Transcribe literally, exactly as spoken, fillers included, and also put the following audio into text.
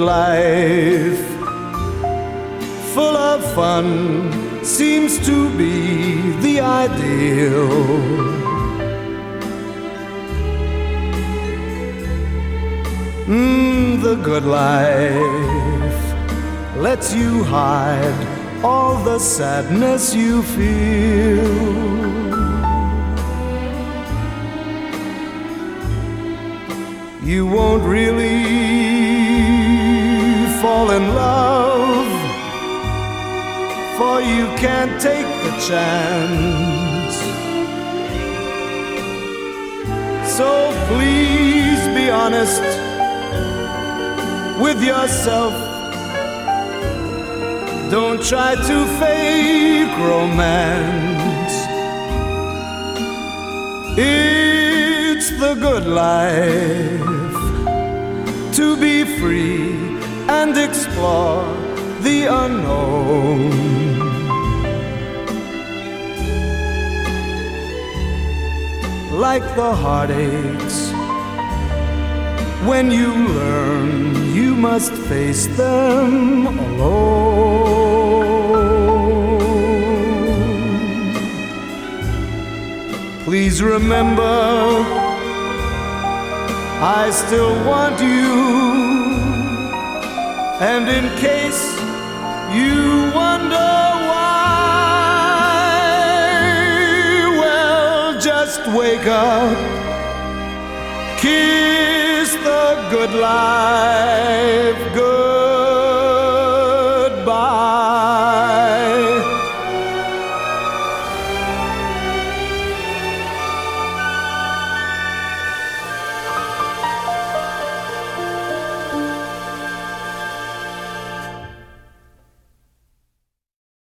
life, full of fun, seems to be the ideal. Mm, the good life lets you hide all the sadness you feel. You won't really fall in love, for you can't take the chance. So please be honest with yourself. Don't try to fake romance. It's the good life to be free and explore the unknown. Like the heartaches, when you learn you must face them alone. Please remember, I still want you. And in case you wonder why, well, just wake up, kiss the good life good